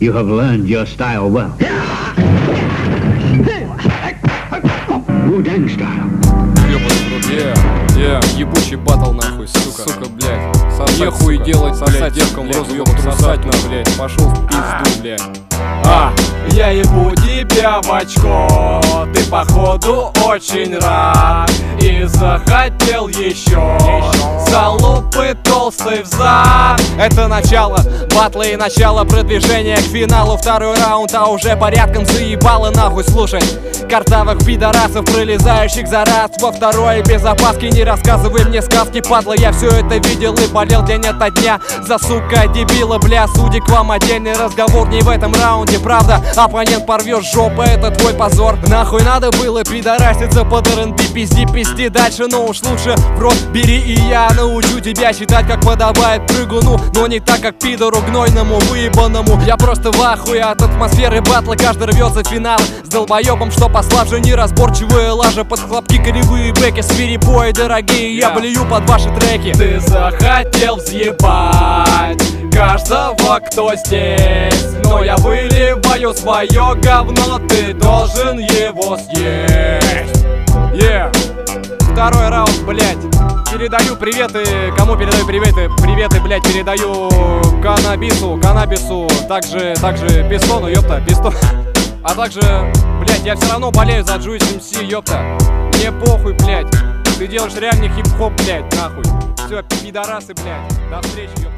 You have learned your style well. Wu-Tang style. Ебучий батл нахуй, сука, блядь. Нехуй делать, блядь, девкам в розу сосать, нахуй, блядь. Пошел в пизду, блядь. Я ебу тебя в очко, ты походу очень рад и захотел еще залупы толстый взад. Это начало батла и начало продвижения к финалу. Второй раунд, а уже порядком заебало нахуй слушать картавых пидорасов, пролезающих за раз во второй без опаски. Не рассказывай мне сказки, падла, я все это видел и болел день ото дня за, сука, дебила, бля. Судя к вам, отдельный разговор не в этом раунде, правда. Оппонент порвет жопу, это твой позор. Нахуй надо было пидораситься под РНБ, пизди дальше, но уж лучше в рот бери. И я научу тебя считать, как подобает прыгуну, но не так, как пидору гнойному, выебанному. Я просто в ахуе от атмосферы батла, каждый рвется в финал с долбоебом, что послабже. Неразборчивая лажа под хлопки, коревые бэки, свирепои дорогие, я блюю под ваши треки. Ты захотел взъебать каждого, кто здесь, но я выливаю свое говно, ты должен его съесть. Второй раунд, блядь. Передаю приветы, кому передаю приветы? Приветы, блядь, передаю каннабису, также пистону, ёпта, пистон. А также, блядь, я все равно болею за Juice MC, ёпта. Мне похуй, блядь. Ты делаешь реальный хип-хоп, блядь, нахуй. Все, пидорасы, блядь. До встречи, ёпта.